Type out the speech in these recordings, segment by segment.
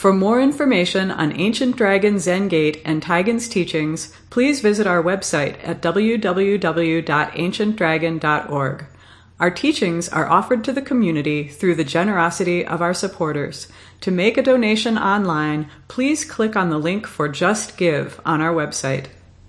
For more information on Ancient Dragon Zen Gate and Taigen's teachings, please visit our website at www.ancientdragon.org. Our teachings are offered to the community through the generosity of our supporters. To make a donation online, please click on the link for Just Give on our website.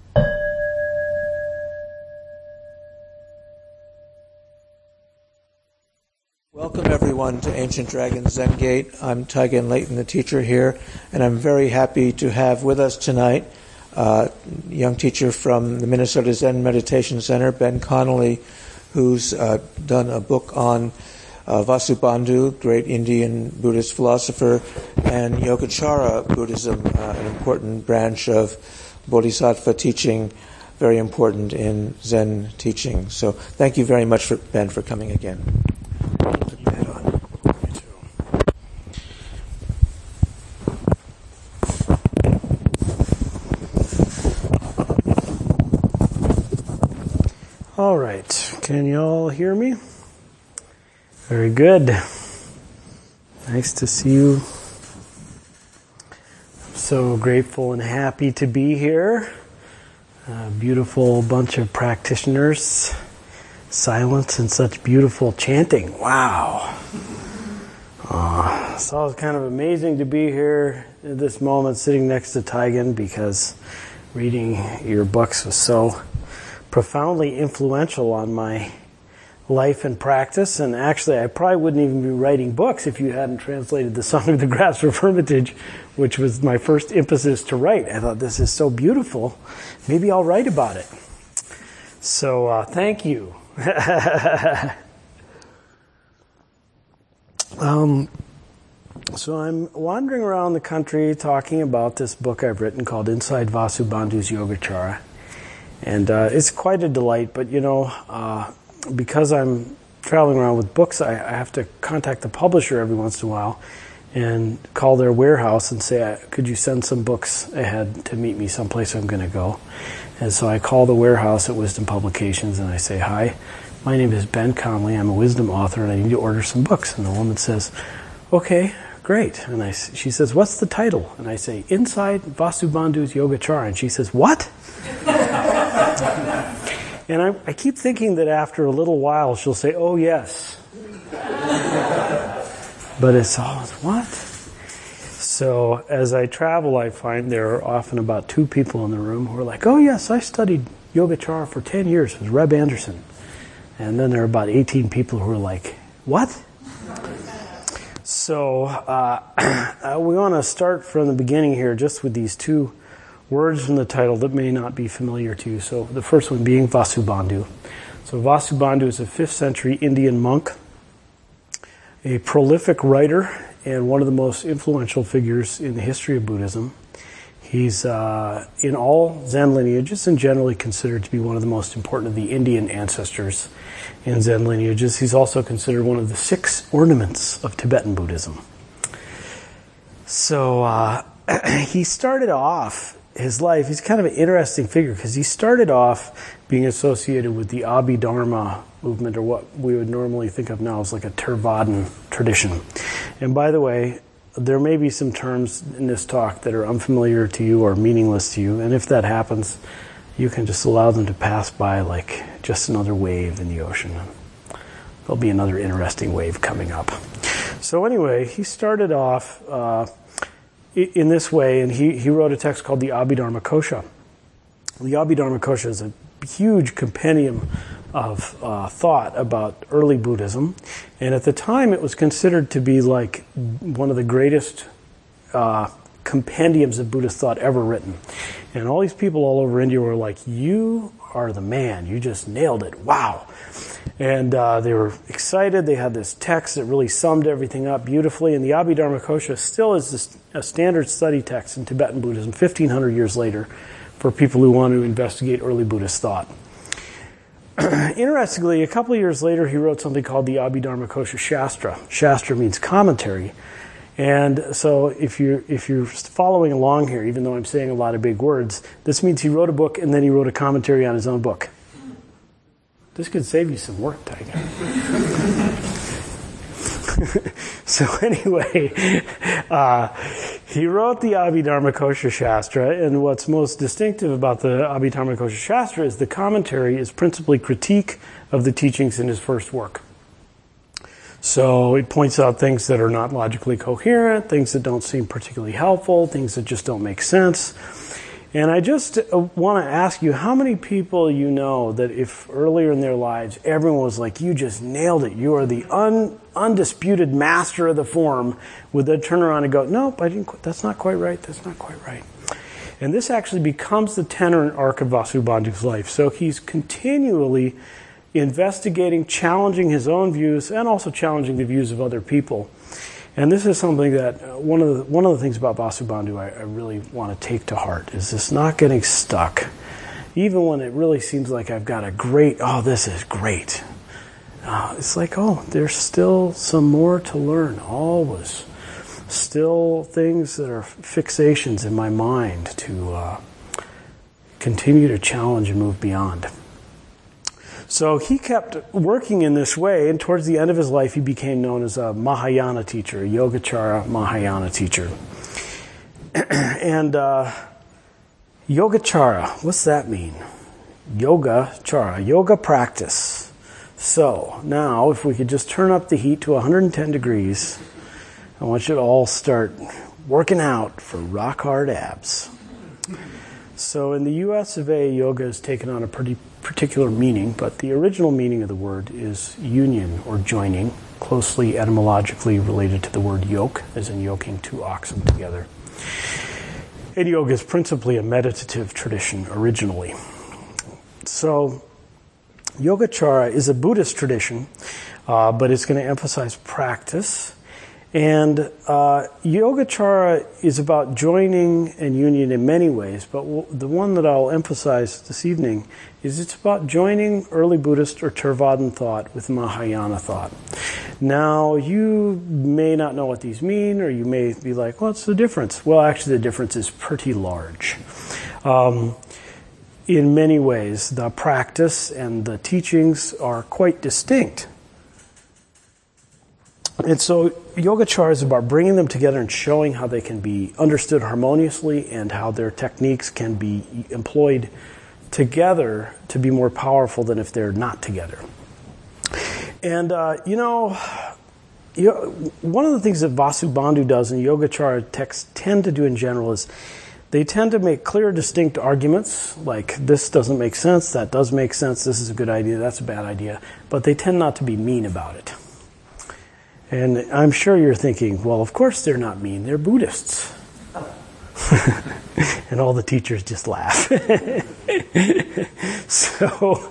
Welcome everyone to Ancient Dragon Zen Gate. I'm Taigen Leighton, the teacher here, and I'm very happy to have with us tonight a young teacher from the Minnesota Zen Meditation Center, Ben Connolly, who's done a book on Vasubandhu, great Indian Buddhist philosopher, and Yogacara Buddhism, an important branch of Bodhisattva teaching, very important in Zen teaching. So thank you very much, Ben, for coming again. Put that on. You too. All right. Can you all hear me? Very good. Nice to see you. I'm so grateful and happy to be here. A beautiful bunch of practitioners. Silence and such beautiful chanting. Wow. It's always kind of amazing to be here at this moment sitting next to Taigen, because reading your books was so profoundly influential on my life and practice. And actually, I probably wouldn't even be writing books if you hadn't translated the Song of the Grass for Hermitage, which was my first impetus to write. I thought, this is so beautiful. Maybe I'll write about it. So thank you. So I'm wandering around the country talking about this book I've written called Inside Vasubandhu's Yogacara. And it's quite a delight, but because I'm traveling around with books, I have to contact the publisher every once in a while and call their warehouse and say, could you send some books ahead to meet me someplace I'm going to go? And so I call the warehouse at Wisdom Publications and I say, hi, my name is Ben Connolly. I'm a wisdom author and I need to order some books. And the woman says, okay, great. And she says, what's the title? And I say, Inside Vasubandhu's Yogacara. And she says, what? And I keep thinking that after a little while she'll say, oh yes. But it's always, what? So as I travel, I find there are often about 2 people in the room who are like, oh yes, I studied Yogacara for 10 years with Reb Anderson. And then there are about 18 people who are like, what? So we want to start from the beginning here just with these 2 words from the title that may not be familiar to you. So the first one being Vasubandhu. So Vasubandhu is a 5th century Indian monk, a prolific writer, and one of the most influential figures in the history of Buddhism. He's in all Zen lineages and generally considered to be one of the most important of the Indian ancestors in Zen lineages. He's also considered one of the 6 ornaments of Tibetan Buddhism. So he started off his life, he's kind of an interesting figure because he started off being associated with the Abhidharma movement, or what we would normally think of now as like a Theravadan tradition. And by the way, there may be some terms in this talk that are unfamiliar to you or meaningless to you, and if that happens, you can just allow them to pass by like just another wave in the ocean. There'll be another interesting wave coming up. So anyway, he started off in this way, and he wrote a text called the Abhidharma Kosha. The Abhidharma Kosha is a huge compendium of thought about early Buddhism, and at the time it was considered to be like one of the greatest compendiums of Buddhist thought ever written. And all these people all over India were like, you are the man, you just nailed it, wow. And they were excited. They had this text that really summed everything up beautifully, and the Abhidharma Kosha still is a standard study text in Tibetan Buddhism 1,500 years later for people who want to investigate early Buddhist thought. Interestingly, a couple of years later, he wrote something called the Abhidharma Kosha Shastra. Shastra means commentary. And so if you're following along here, even though I'm saying a lot of big words, this means he wrote a book and then he wrote a commentary on his own book. This could save you some work, Tiger. So anyway, He wrote the Abhidharmakosha Shastra, and what's most distinctive about the Abhidharmakosha Shastra is the commentary is principally critique of the teachings in his first work. So it points out things that are not logically coherent, things that don't seem particularly helpful, things that just don't make sense. And I just want to ask you, how many people you know that if earlier in their lives everyone was like, you just nailed it, you are the undisputed master of the form, would they turn around and go, nope, that's not quite right, that's not quite right. And this actually becomes the tenor and arc of Vasubandhu's life. So he's continually investigating, challenging his own views, and also challenging the views of other people. And this is something that one of the things about Vasubandhu I really want to take to heart is this not getting stuck, even when it really seems like I've got this is great. It's like, there's still some more to learn. Always, still things that are fixations in my mind to continue to challenge and move beyond. So he kept working in this way, and towards the end of his life, he became known as a Mahayana teacher, a Yogacara Mahayana teacher. And Yogacara, what's that mean? Yogacara, yoga practice. So now, if we could just turn up the heat to 110 degrees, I want you to all start working out for rock hard abs. So in the US of A, yoga has taken on a pretty particular meaning, but the original meaning of the word is union or joining, closely etymologically related to the word yoke, as in yoking two oxen together. And yoga is principally a meditative tradition originally. So Yogacara is a Buddhist tradition, but it's going to emphasize practice. And Yogacara is about joining and union in many ways, but the one that I'll emphasize this evening is it's about joining early Buddhist or Theravadan thought with Mahayana thought. Now, you may not know what these mean, or you may be like, what's the difference? Well, actually, the difference is pretty large. In many ways, the practice and the teachings are quite distinct. And so Yogacara is about bringing them together and showing how they can be understood harmoniously and how their techniques can be employed together to be more powerful than if they're not together. And, one of the things that Vasubandhu does and Yogacara texts tend to do in general is they tend to make clear, distinct arguments, like this doesn't make sense, that does make sense, this is a good idea, that's a bad idea, but they tend not to be mean about it. And I'm sure you're thinking, well, of course they're not mean, they're Buddhists. And all the teachers just laugh. So,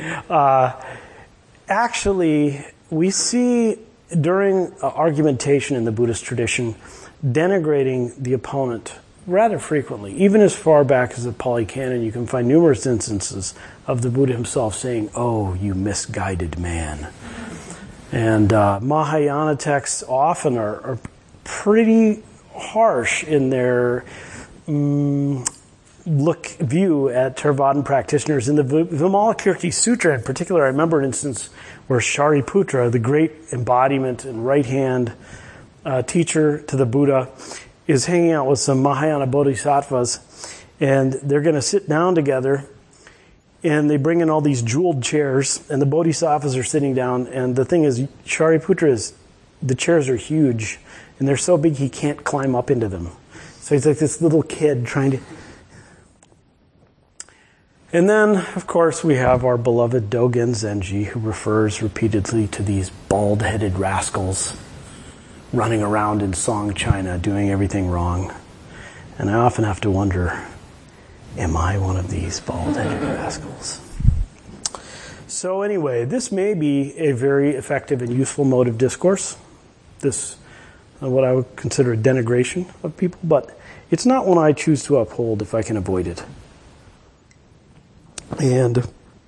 actually, we see during argumentation in the Buddhist tradition, denigrating the opponent rather frequently. Even as far back as the Pali Canon, you can find numerous instances of the Buddha himself saying, "Oh, you misguided man." And Mahayana texts often are pretty harsh in their view at Theravadan practitioners. In the Vimalakirti Sutra in particular, I remember an instance where Shariputra, the great embodiment and right-hand teacher to the Buddha, is hanging out with some Mahayana bodhisattvas, and they're going to sit down together. And they bring in all these jeweled chairs, and the bodhisattvas are sitting down. And the thing is, Shariputra the chairs are huge, and they're so big he can't climb up into them. So he's like this little kid trying to... And then, of course, we have our beloved Dogen Zenji, who refers repeatedly to these bald-headed rascals running around in Song China doing everything wrong. And I often have to wonder, am I one of these bald-headed rascals? So anyway, this may be a very effective and useful mode of discourse. This, what I would consider a denigration of people, but it's not one I choose to uphold if I can avoid it. And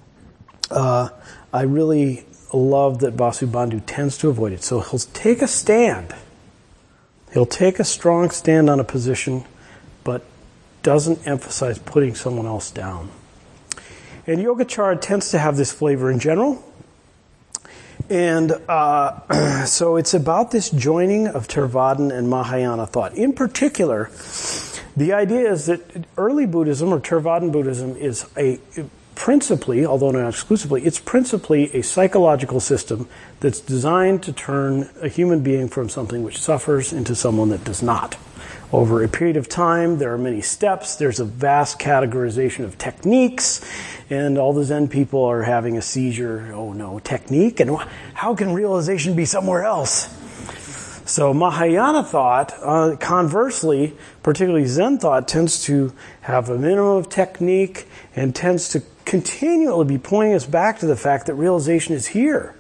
I really love that Vasubandhu tends to avoid it. So he'll take a stand. He'll take a strong stand on a position, but doesn't emphasize putting someone else down. And Yogacara tends to have this flavor in general. And so it's about this joining of Theravadan and Mahayana thought. In particular, the idea is that early Buddhism or Theravadan Buddhism is principally, although not exclusively, it's principally a psychological system that's designed to turn a human being from something which suffers into someone that does not. Over a period of time, there are many steps. There's a vast categorization of techniques, and all the Zen people are having a seizure. Oh no, technique? And how can realization be somewhere else? So Mahayana thought, conversely, particularly Zen thought, tends to have a minimum of technique and tends to continually be pointing us back to the fact that realization is here.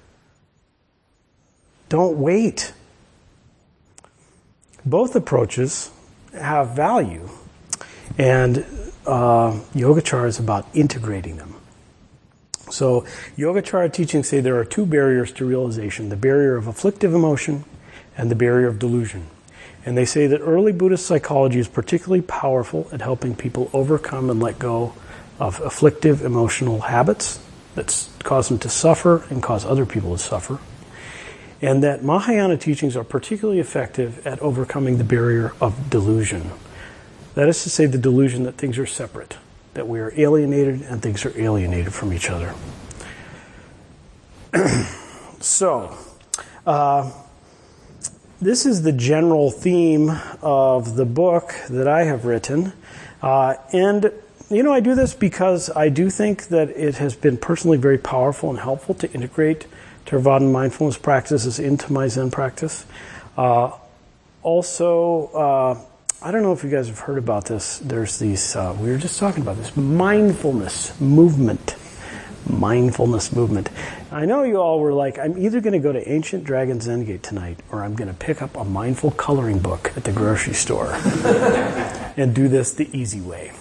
Don't wait. Both approaches have value, and Yogacara is about integrating them. So Yogacara teachings say there are two barriers to realization, the barrier of afflictive emotion and the barrier of delusion. And they say that early Buddhist psychology is particularly powerful at helping people overcome and let go of afflictive emotional habits that cause them to suffer and cause other people to suffer. And that Mahayana teachings are particularly effective at overcoming the barrier of delusion. That is to say, the delusion that things are separate, that we are alienated and things are alienated from each other. So, this is the general theme of the book that I have written. And, you know, I do this because I do think that it has been personally very powerful and helpful to integrate Theravadan mindfulness practices into my Zen practice. Also, I don't know if you guys have heard about this. There's these, we were just talking about this, mindfulness movement. I know you all were like, I'm either going to go to Ancient Dragon Zengate tonight or I'm going to pick up a mindful coloring book at the grocery store and do this the easy way.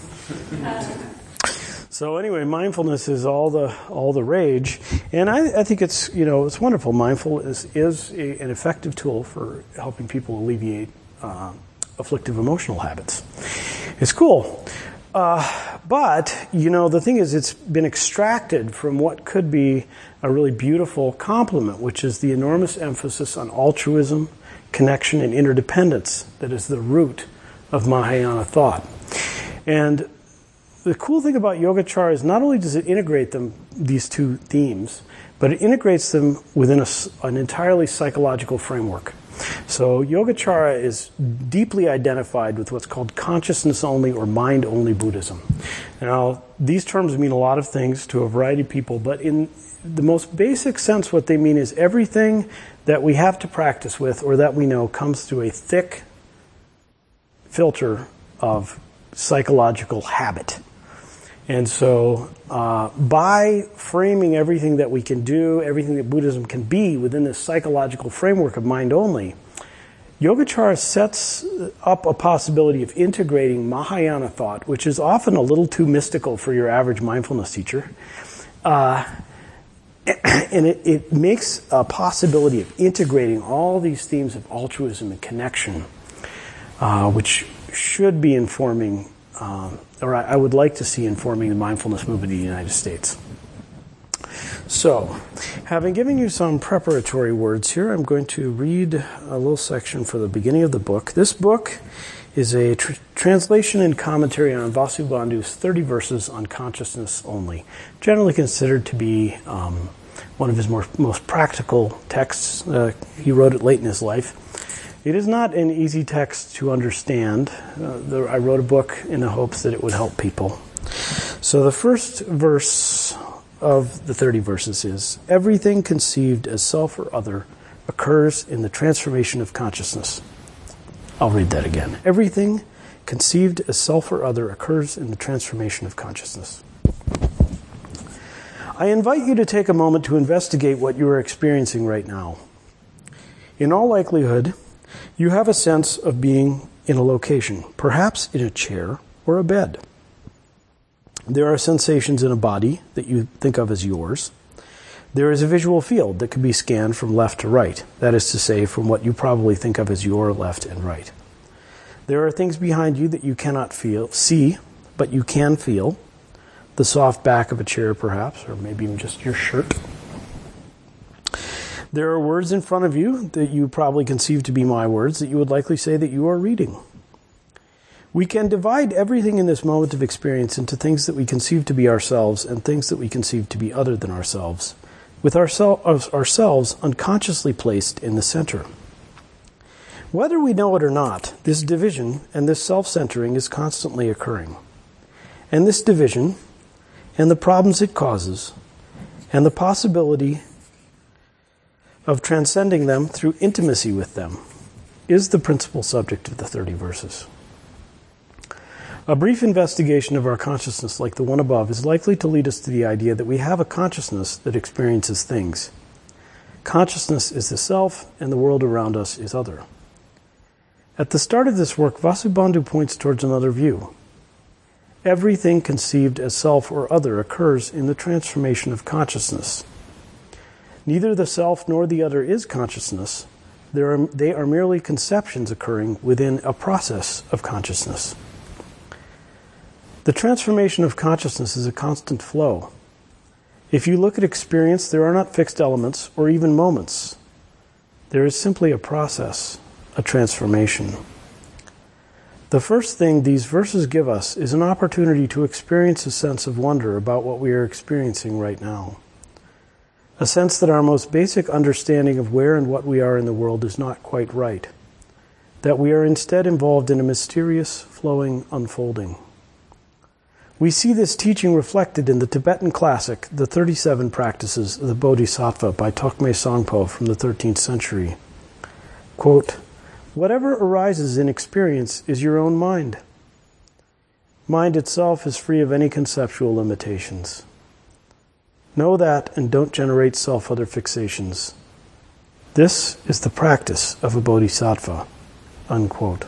So anyway, mindfulness is all the rage, and I think it's it's wonderful. Mindfulness is an effective tool for helping people alleviate afflictive emotional habits. It's cool, but the thing is, it's been extracted from what could be a really beautiful complement, which is the enormous emphasis on altruism, connection, and interdependence that is the root of Mahayana thought. And the cool thing about Yogacara is not only does it integrate these two themes, but it integrates them within an entirely psychological framework. So Yogacara is deeply identified with what's called consciousness-only or mind-only Buddhism. Now, these terms mean a lot of things to a variety of people, but in the most basic sense, what they mean is everything that we have to practice with or that we know comes through a thick filter of psychological habit. And so by framing everything that we can do, everything that Buddhism can be within this psychological framework of mind only, Yogacara sets up a possibility of integrating Mahayana thought, which is often a little too mystical for your average mindfulness teacher. And it makes a possibility of integrating all these themes of altruism and connection, which should be informing or I would like to see informing the mindfulness movement in the United States. So, having given you some preparatory words here, I'm going to read a little section for the beginning of the book. This book is a translation and commentary on Vasubandhu's 30 verses on consciousness only, generally considered to be one of his most practical texts. He wrote it late in his life. It is not an easy text to understand. I wrote a book in the hopes that it would help people. So the first verse of the 30 verses is, everything conceived as self or other occurs in the transformation of consciousness. I'll read that again. Everything conceived as self or other occurs in the transformation of consciousness. I invite you to take a moment to investigate what you are experiencing right now. In all likelihood, you have a sense of being in a location, perhaps in a chair or a bed. There are sensations in a body that you think of as yours. There is a visual field that can be scanned from left to right, that is to say, from what you probably think of as your left and right. There are things behind you that you cannot see, but you can feel. The soft back of a chair, perhaps, or maybe even just your shirt. There are words in front of you that you probably conceive to be my words that you would likely say that you are reading. We can divide everything in this moment of experience into things that we conceive to be ourselves and things that we conceive to be other than ourselves, with ourselves unconsciously placed in the center. Whether we know it or not, this division and this self-centering is constantly occurring. And this division and the problems it causes and the possibility of transcending them through intimacy with them is the principal subject of the 30 verses. A brief investigation of our consciousness like the one above is likely to lead us to the idea that we have a consciousness that experiences things. Consciousness is the self, and the world around us is other. At the start of this work, Vasubandhu points towards another view. Everything conceived as self or other occurs in the transformation of consciousness. Neither the self nor the other is consciousness. They are merely conceptions occurring within a process of consciousness. The transformation of consciousness is a constant flow. If you look at experience, there are not fixed elements or even moments. There is simply a process, a transformation. The first thing these verses give us is an opportunity to experience a sense of wonder about what we are experiencing right now. A sense that our most basic understanding of where and what we are in the world is not quite right. That we are instead involved in a mysterious, flowing unfolding. We see this teaching reflected in the Tibetan classic, The 37 Practices of the Bodhisattva by Tokme Sangpo from the 13th century. Quote, "Whatever arises in experience is your own mind. Mind itself is free of any conceptual limitations. Know that and don't generate self-other fixations. This is the practice of a bodhisattva." Unquote.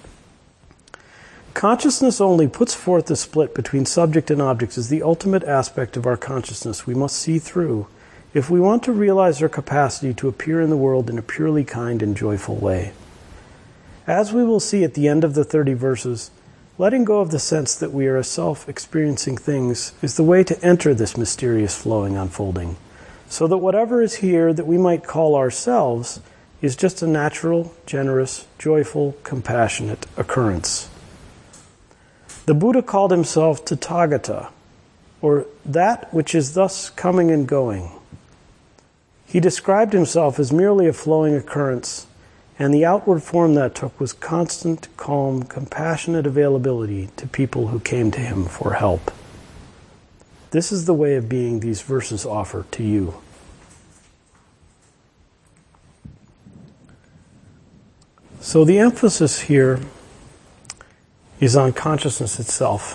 Consciousness only puts forth the split between subject and objects as the ultimate aspect of our consciousness we must see through if we want to realize our capacity to appear in the world in a purely kind and joyful way. As we will see at the end of the 30 verses, letting go of the sense that we are a self experiencing things is the way to enter this mysterious flowing unfolding, so that whatever is here that we might call ourselves is just a natural, generous, joyful, compassionate occurrence. The Buddha called himself Tathagata, or that which is thus coming and going. He described himself as merely a flowing occurrence, and the outward form that took was constant, calm, compassionate availability to people who came to him for help. This is the way of being these verses offer to you. So the emphasis here is on consciousness itself.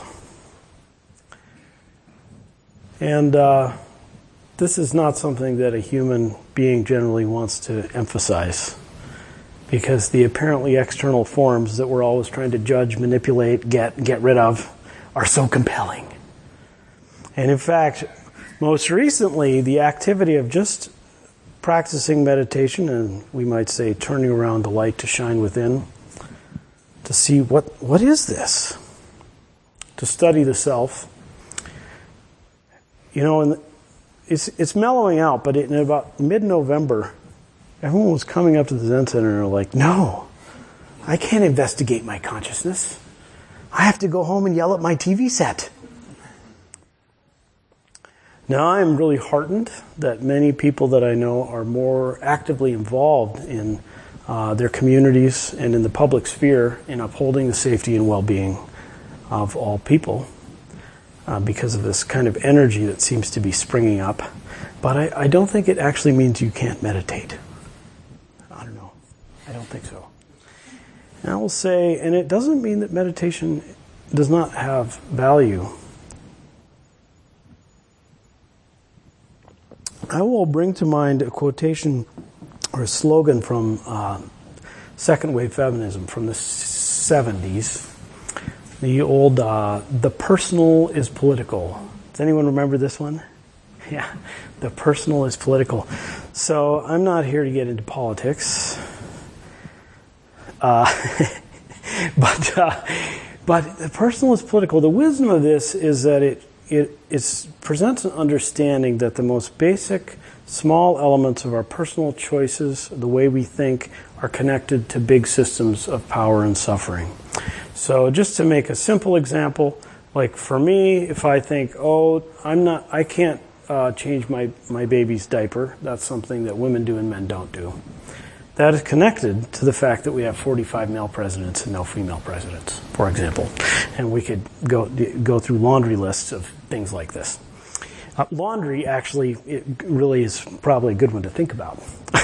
And this is not something that a human being generally wants to emphasize, because the apparently external forms that we're always trying to judge, manipulate, get rid of are so compelling. And in fact, most recently, the activity of just practicing meditation, and we might say turning around the light to shine within, to see what is this? To study the self. You know, and it's mellowing out, but in about mid-November, everyone was coming up to the Zen Center and were like, "No, I can't investigate my consciousness. I have to go home and yell at my TV set." Now, I'm really heartened that many people that I know are more actively involved in their communities and in the public sphere in upholding the safety and well-being of all people because of this kind of energy that seems to be springing up. But I don't think it actually means you can't meditate. I don't know. I don't think so. And I will say, and it doesn't mean that meditation does not have value. I will bring to mind a quotation or a slogan from second wave feminism from the 70s. The old, "The personal is political." Does anyone remember this one? Yeah, the personal is political. So I'm not here to get into politics. But the personal is political. The wisdom of this is that it presents an understanding that the most basic Small elements of our personal choices, the way we think, are connected to big systems of power and suffering. So just to make a simple example, like for me, if I think, I can't change my baby's diaper, that's something that women do and men don't do. That is connected to the fact that we have 45 male presidents and no female presidents, for example. And we could go through laundry lists of things like this. Laundry, actually, it really is probably a good one to think about.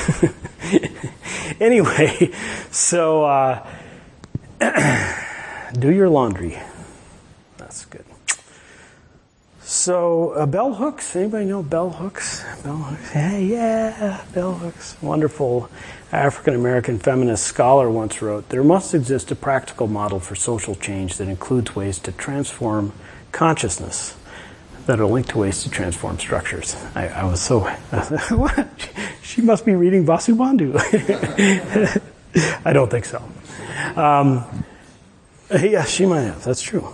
Anyway, so do your laundry. That's good. So bell hooks, anybody know bell hooks? Bell hooks, yeah, bell hooks. Wonderful African-American feminist scholar once wrote, "There must exist a practical model for social change that includes ways to transform consciousness that are linked to ways to transform structures." I was so, what? She must be reading Vasubandhu. I don't think so. Yeah, she might have. That's true.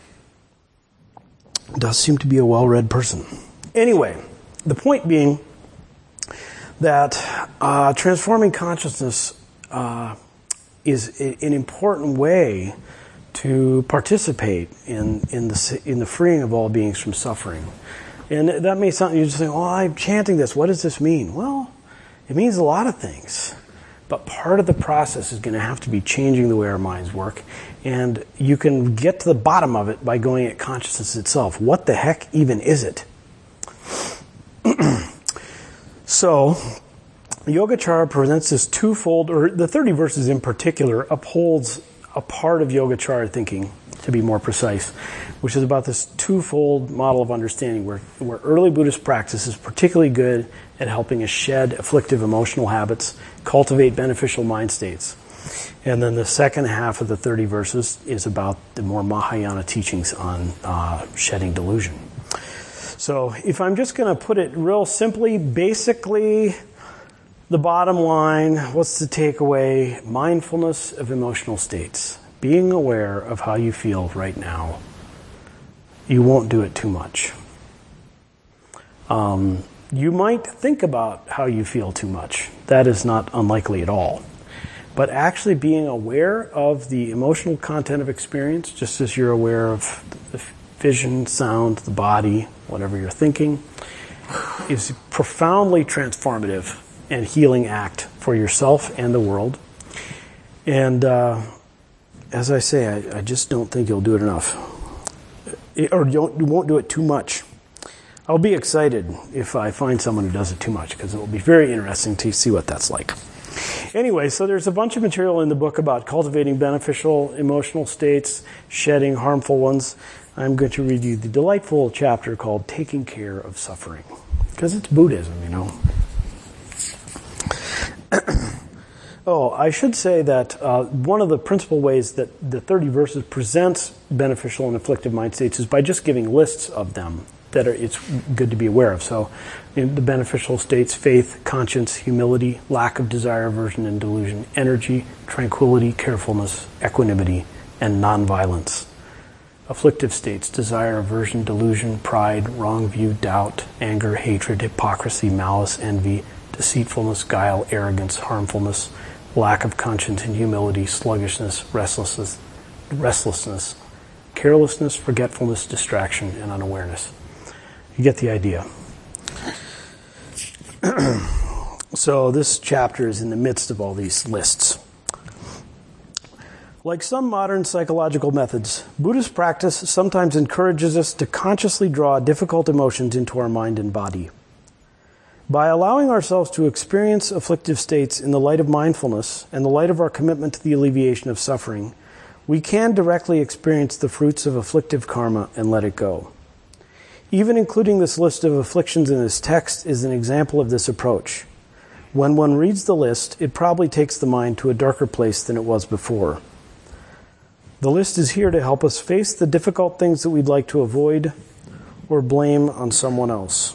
Does seem to be a well-read person. Anyway, the point being that transforming consciousness is an important way to participate in the freeing of all beings from suffering. And that may sound, you're just saying, I'm chanting this. What does this mean? Well, it means a lot of things. But part of the process is going to have to be changing the way our minds work. And you can get to the bottom of it by going at consciousness itself. What the heck even is it? So, Yogacara presents this twofold, or the 30 verses in particular, upholds a part of Yogacara thinking, to be more precise, which is about this twofold model of understanding where early Buddhist practice is particularly good at helping us shed afflictive emotional habits, cultivate beneficial mind states. And then the second half of the 30 verses is about the more Mahayana teachings on shedding delusion. So if I'm just going to put it real simply, basically, the bottom line, what's the takeaway? Mindfulness of emotional states. Being aware of how you feel right now. You won't do it too much. You might think about how you feel too much. That is not unlikely at all. But actually being aware of the emotional content of experience, just as you're aware of the vision, sound, the body, whatever you're thinking, is profoundly transformative and healing act for yourself and the world. And as I say, I just don't think you'll do it enough. You won't do it too much. I'll be excited if I find someone who does it too much, because it will be very interesting to see what that's like. Anyway, so there's a bunch of material in the book about cultivating beneficial emotional states, shedding harmful ones. I'm going to read you the delightful chapter called Taking Care of Suffering, because it's Buddhism, you know. I should say that one of the principal ways that the 30 verses presents beneficial and afflictive mind states is by just giving lists of them that it's good to be aware of. So the beneficial states: faith, conscience, humility, lack of desire, aversion, and delusion, energy, tranquility, carefulness, equanimity, and nonviolence. Afflictive states: desire, aversion, delusion, pride, wrong view, doubt, anger, hatred, hypocrisy, malice, envy, deceitfulness, guile, arrogance, harmfulness, lack of conscience and humility, sluggishness, restlessness, carelessness, forgetfulness, distraction, and unawareness. You get the idea. So this chapter is in the midst of all these lists. Like some modern psychological methods, Buddhist practice sometimes encourages us to consciously draw difficult emotions into our mind and body. By allowing ourselves to experience afflictive states in the light of mindfulness and the light of our commitment to the alleviation of suffering, we can directly experience the fruits of afflictive karma and let it go. Even including this list of afflictions in this text is an example of this approach. When one reads the list, it probably takes the mind to a darker place than it was before. The list is here to help us face the difficult things that we'd like to avoid or blame on someone else.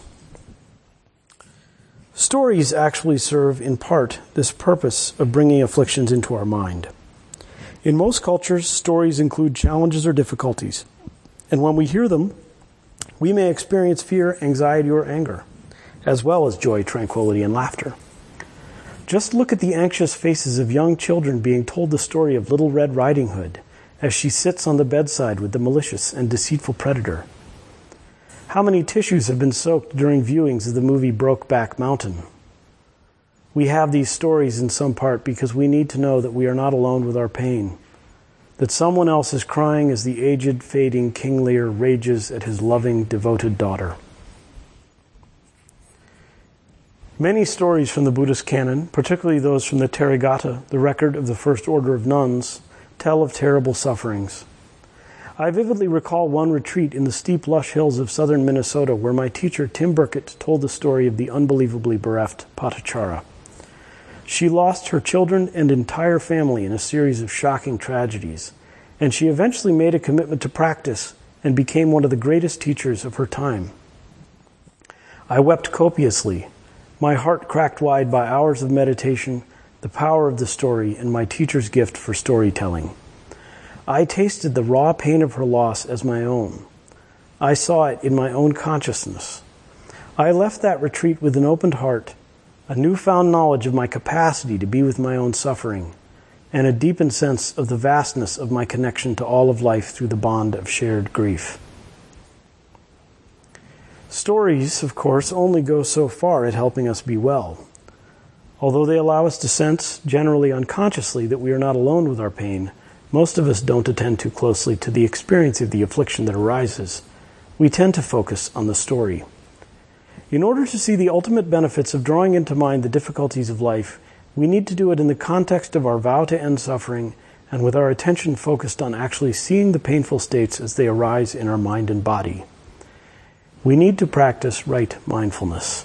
Stories actually serve, in part, this purpose of bringing afflictions into our mind. In most cultures, stories include challenges or difficulties, and when we hear them, we may experience fear, anxiety, or anger. as well as joy, tranquility, and laughter. Just look at the anxious faces of young children being told the story of Little Red Riding Hood as she sits on the bedside with the malicious and deceitful predator. How many tissues have been soaked during viewings of the movie Brokeback Mountain? We have these stories in some part because we need to know that we are not alone with our pain, that someone else is crying as the aged, fading King Lear rages at his loving, devoted daughter. Many stories from the Buddhist canon, particularly those from the Therigatha, the record of the First Order of Nuns, tell of terrible sufferings. I vividly recall one retreat in the steep, lush hills of southern Minnesota where my teacher, Tim Burkett, told the story of the unbelievably bereft Patachara. She lost her children and entire family in a series of shocking tragedies, and she eventually made a commitment to practice and became one of the greatest teachers of her time. I wept copiously, my heart cracked wide by hours of meditation, the power of the story, and my teacher's gift for storytelling. I tasted the raw pain of her loss as my own. I saw it in my own consciousness. I left that retreat with an opened heart, a newfound knowledge of my capacity to be with my own suffering, and a deepened sense of the vastness of my connection to all of life through the bond of shared grief. Stories, of course, only go so far at helping us be well. Although they allow us to sense, generally unconsciously, that we are not alone with our pain, most of us don't attend too closely to the experience of the affliction that arises. We tend to focus on the story. In order to see the ultimate benefits of drawing into mind the difficulties of life, we need to do it in the context of our vow to end suffering and with our attention focused on actually seeing the painful states as they arise in our mind and body. We need to practice right mindfulness.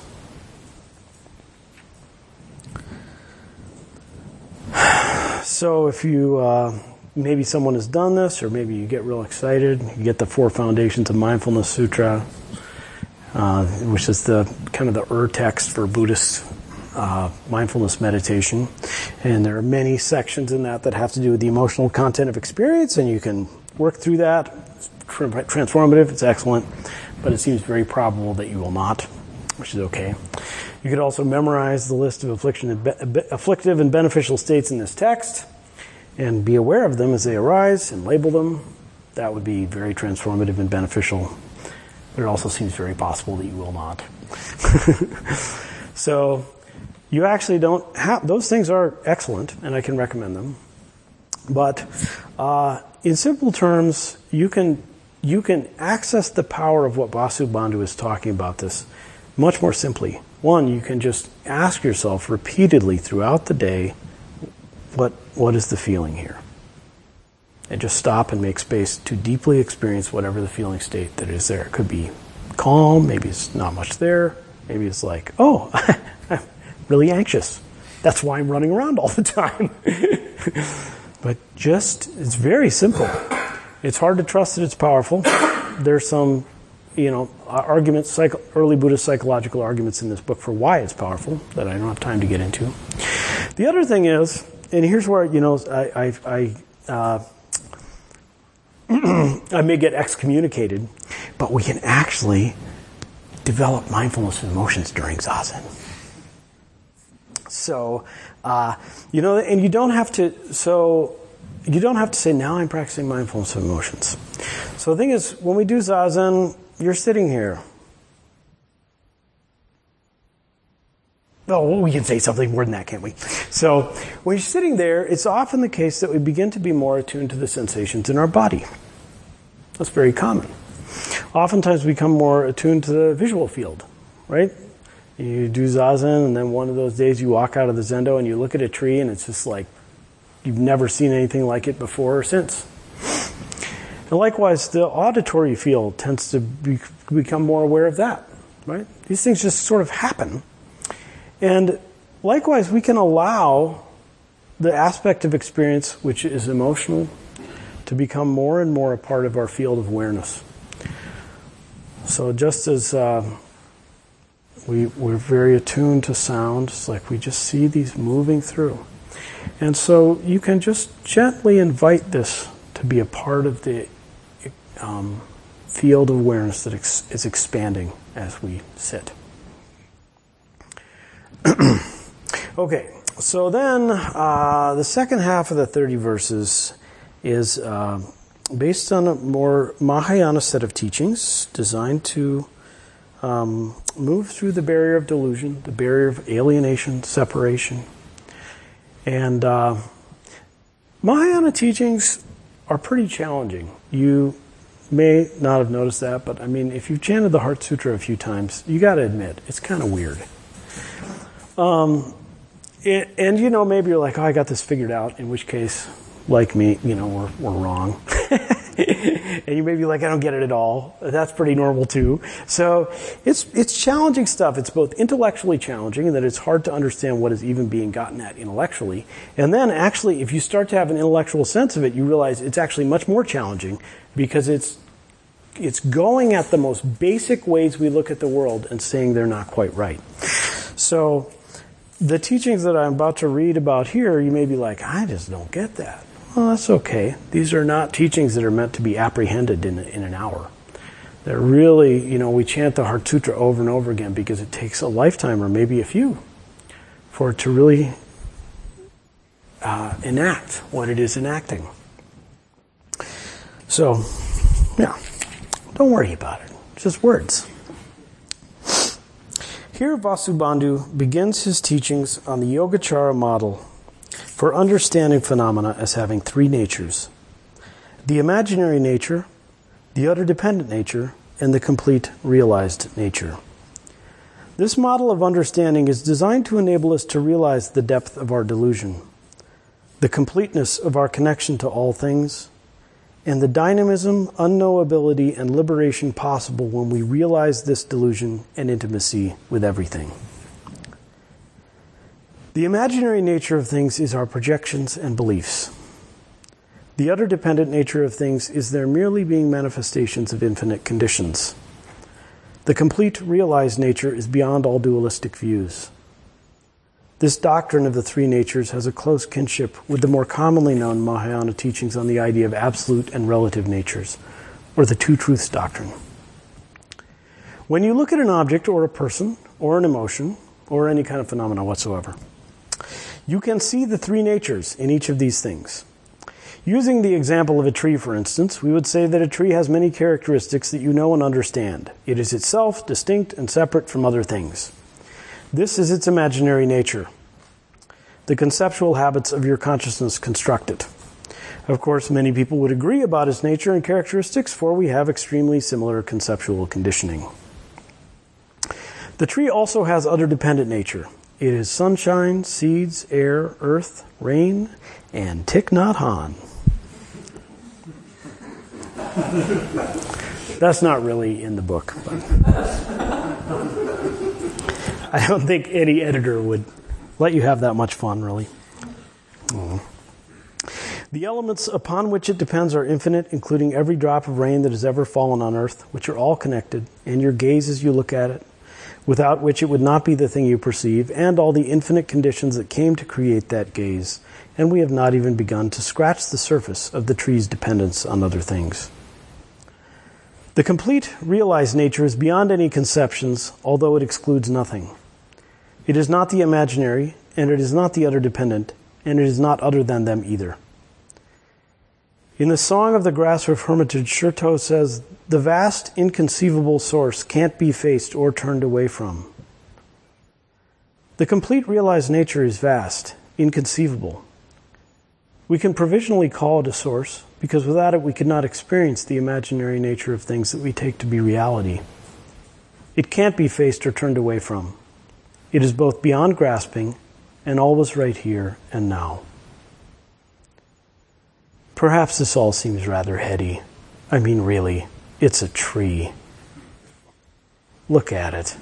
So if you, maybe someone has done this, or maybe you get real excited, you get the 4 Foundations of Mindfulness Sutra, which is the kind of the text for Buddhist mindfulness meditation. And there are many sections in that have to do with the emotional content of experience, and you can work through that. It's transformative, it's excellent, but it seems very probable that you will not, which is okay. You could also memorize the list of afflictive and beneficial states in this text and be aware of them as they arise and label them. That would be very transformative and beneficial, but it also seems very possible that you will not. So you actually don't have, those things are excellent, and I can recommend them. But in simple terms, you can access the power of what Vasubandhu is talking about this much more simply. One, you can just ask yourself repeatedly throughout the day, what is the feeling here? And just stop and make space to deeply experience whatever the feeling state that is there. It could be calm, maybe it's not much there, maybe it's like, oh, I'm really anxious. That's why I'm running around all the time. But it's very simple. It's hard to trust that it's powerful. There's some, arguments, early Buddhist psychological arguments in this book for why it's powerful that I don't have time to get into. The other thing is, and here's where, I may get excommunicated, but we can actually develop mindfulness of emotions during Zazen. So, and you don't have to say, now I'm practicing mindfulness of emotions. So the thing is, when we do Zazen, you're sitting here. Oh, we can say something more than that, can't we? So when you're sitting there, it's often the case that we begin to be more attuned to the sensations in our body. That's very common. Oftentimes we become more attuned to the visual field, right? You do Zazen, and then one of those days you walk out of the Zendo and you look at a tree and it's just like you've never seen anything like it before or since. And likewise, the auditory field tends to become more aware of that, right? These things just sort of happen. And likewise, we can allow the aspect of experience which is emotional to become more and more a part of our field of awareness. So just as we're very attuned to sound, it's like we just see these moving through. And so you can just gently invite this to be a part of the field of awareness that is expanding as we sit. Okay, so then the second half of the 30 verses is based on a more Mahayana set of teachings designed to move through the barrier of delusion, the barrier of alienation, separation. And Mahayana teachings are pretty challenging. You may not have noticed that, but I mean, if you've chanted the Heart Sutra a few times, you got to admit, it's kind of weird. And you know, maybe you're like, oh, I got this figured out, in which case, like me, you know, we're wrong. And you may be like, I don't get it at all. That's pretty normal too. So it's challenging stuff. It's both intellectually challenging in that it's hard to understand what is even being gotten at intellectually. And then actually, if you start to have an intellectual sense of it, you realize it's actually much more challenging because it's going at the most basic ways we look at the world and saying they're not quite right. So the teachings that I'm about to read about here, you may be like, I just don't get that. Well, that's okay. These are not teachings that are meant to be apprehended in an hour. They're really, you know, we chant the Heart Sutra over and over again because it takes a lifetime or maybe a few for it to really enact what it is enacting. So, yeah, don't worry about it. It's just words. Here Vasubandhu begins his teachings on the Yogacara model for understanding phenomena as having three natures: the imaginary nature, the other dependent nature, and the complete realized nature. This model of understanding is designed to enable us to realize the depth of our delusion, the completeness of our connection to all things, and the dynamism, unknowability, and liberation possible when we realize this delusion and intimacy with everything. The imaginary nature of things is our projections and beliefs. The other dependent nature of things is their merely being manifestations of infinite conditions. The complete realized nature is beyond all dualistic views. This doctrine of the three natures has a close kinship with the more commonly known Mahayana teachings on the idea of absolute and relative natures, or the two truths doctrine. When you look at an object or a person or an emotion or any kind of phenomena whatsoever, you can see the three natures in each of these things. Using the example of a tree, for instance, we would say that a tree has many characteristics that you know and understand. It is itself distinct and separate from other things. This is its imaginary nature. The conceptual habits of your consciousness construct it. Of course, many people would agree about its nature and characteristics, for we have extremely similar conceptual conditioning. The tree also has other dependent nature. It is sunshine, seeds, air, earth, rain, and Thich Nhat Hanh. That's not really in the book, but I don't think any editor would let you have that much fun, really. The elements upon which it depends are infinite, including every drop of rain that has ever fallen on earth, which are all connected, and your gaze as you look at it, without which it would not be the thing you perceive, and all the infinite conditions that came to create that gaze, and we have not even begun to scratch the surface of the tree's dependence on other things. The complete realized nature is beyond any conceptions, although it excludes nothing. It is not the imaginary, and it is not the other dependent, and it is not other than them either. In the Song of the Grassroof Hermitage, Chertow says, "The vast, inconceivable source can't be faced or turned away from." The complete realized nature is vast, inconceivable. We can provisionally call it a source, because without it we could not experience the imaginary nature of things that we take to be reality. It can't be faced or turned away from. It is both beyond grasping and always right here and now. Perhaps this all seems rather heady. I mean, really, it's a tree. Look at it.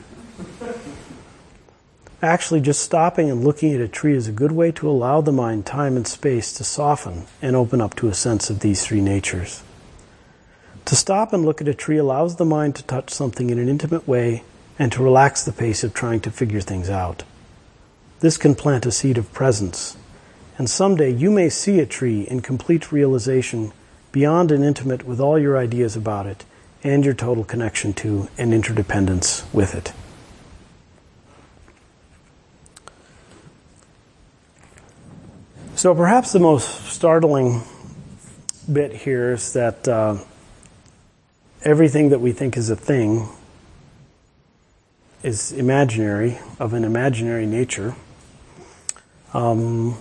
Actually, just stopping and looking at a tree is a good way to allow the mind time and space to soften and open up to a sense of these three natures. To stop and look at a tree allows the mind to touch something in an intimate way and to relax the pace of trying to figure things out. This can plant a seed of presence, and someday you may see a tree in complete realization beyond and intimate with all your ideas about it and your total connection to and interdependence with it. So perhaps the most startling bit here is that everything that we think is a thing is imaginary, of an imaginary nature. And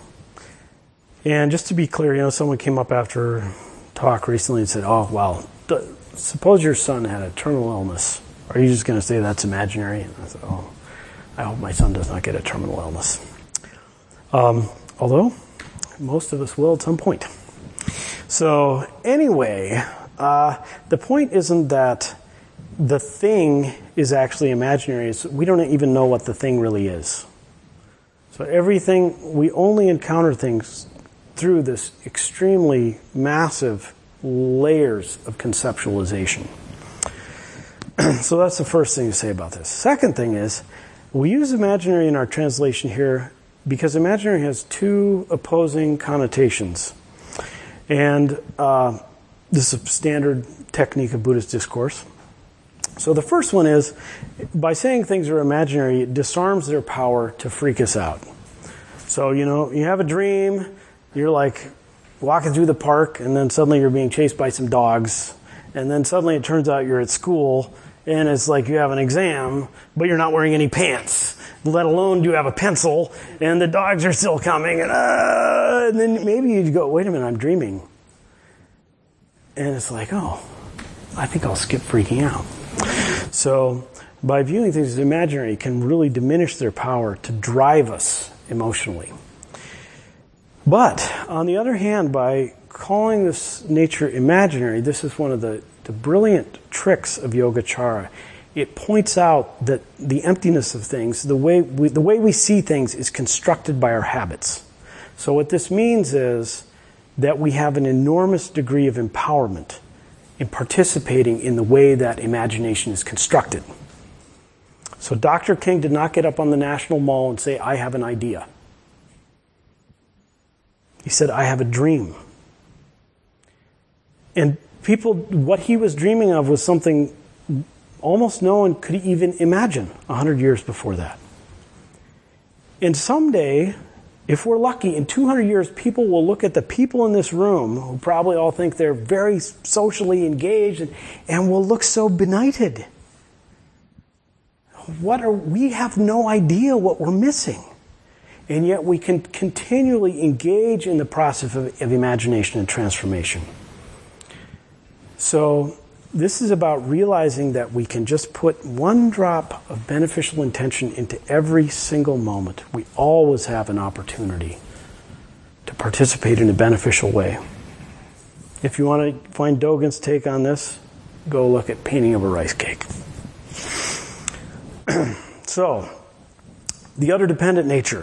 just to be clear, someone came up after a talk recently and said, oh, well, suppose your son had a terminal illness. Are you just going to say that's imaginary? And I said, oh, I hope my son does not get a terminal illness. Although, most of us will at some point. So anyway, the point isn't that the thing is actually imaginary. We don't even know what the thing really is. So everything, we only encounter things through this extremely massive layers of conceptualization. So that's the first thing to say about this. Second thing is, we use imaginary in our translation here because imaginary has two opposing connotations. And this is a standard technique of Buddhist discourse. So the first one is, by saying things are imaginary, it disarms their power to freak us out. So, you have a dream, you're like walking through the park, and then suddenly you're being chased by some dogs, and then suddenly it turns out you're at school, and it's like you have an exam, but you're not wearing any pants, let alone do you have a pencil, and the dogs are still coming, and then maybe you go, wait a minute, I'm dreaming. And it's like, oh, I think I'll skip freaking out. So by viewing things as imaginary, it can really diminish their power to drive us emotionally. But on the other hand, by calling this nature imaginary, this is one of the brilliant tricks of Yogacara. It points out that the emptiness of things, the way we see things, is constructed by our habits. So what this means is that we have an enormous degree of empowerment in participating in the way that imagination is constructed. So Dr. King did not get up on the National Mall and say, I have an idea. He said, I have a dream. And what he was dreaming of was something almost no one could even imagine 100 years before that. And someday, if we're lucky, in 200 years, people will look at the people in this room, who probably all think they're very socially engaged, and will look so benighted. We have no idea what we're missing. And yet we can continually engage in the process of imagination and transformation. So this is about realizing that we can just put one drop of beneficial intention into every single moment. We always have an opportunity to participate in a beneficial way. If you want to find Dogen's take on this, go look at Painting of a Rice Cake. So, the other dependent nature.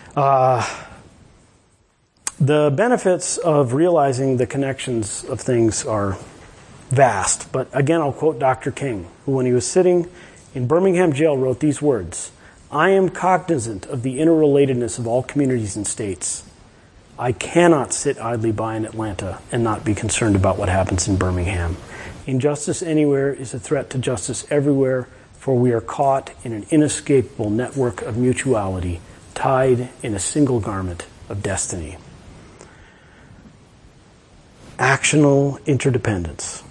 The benefits of realizing the connections of things are vast. But again, I'll quote Dr. King, who when he was sitting in Birmingham jail wrote these words, I am cognizant of the interrelatedness of all communities and states. I cannot sit idly by in Atlanta and not be concerned about what happens in Birmingham. Injustice anywhere is a threat to justice everywhere, for we are caught in an inescapable network of mutuality, tied in a single garment of destiny. Actional interdependence.